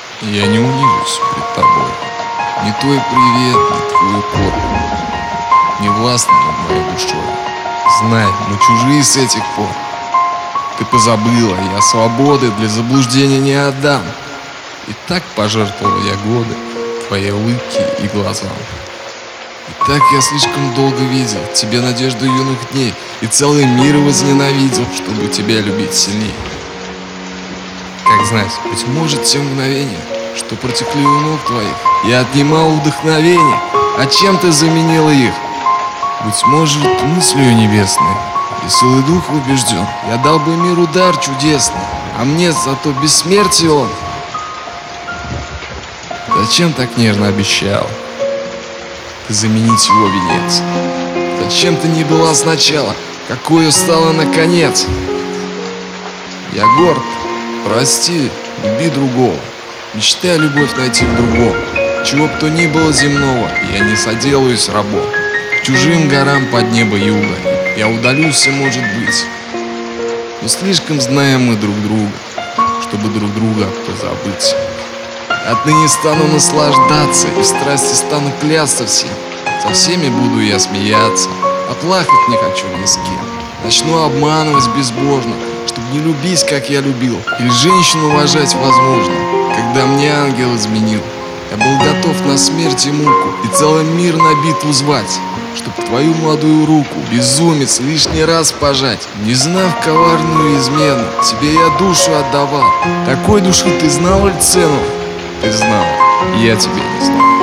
Я не унижусь пред тобой. Ни твой привет, ни твой укор не властны над моей душой. Знай, мы чужие с этих пор. Ты позабыла, я свободы для заблуждения не отдам. И так пожертвовал я годы твоей улыбке и глазам. И так я слишком долго видел тебе надежду юных дней, и целый мир возненавидел, чтобы тебя любить сильнее. Как знать, быть может, те мгновения, что протекли у ног твоих, я отнимал вдохновение, а чем ты заменила их? Быть может, мыслью небесной и силой духа убежден, я дал бы миру дар чудесный, а мне зато бессмертие он. Зачем так нежно обещал ты заменить его венец? Зачем ты не была сначала, какую стала наконец? Я горд, прости, люби другого, мечтай любовь найти в другом. Чего б то ни было земного, я не соделаюсь рабом. К чужим горам под небо юга я удалюсь, может быть. Но слишком знаем мы друг друга, чтобы друг друга позабыть. Отныне стану наслаждаться, и в страсти стану клясться всем. Со всеми буду я смеяться, а плакать не хочу ни с кем. Начну обманывать безбожно, чтобы не любить, как я любил, или женщину уважать возможно, когда мне ангел изменил. Я был готов на смерть и муку, и целый мир на битву звать, чтоб твою молодую руку, безумец, лишний раз пожать. Не знав коварную измену, тебе я душу отдавал. Такой души ты знал ли цену? Ты знал, я тебя не знал.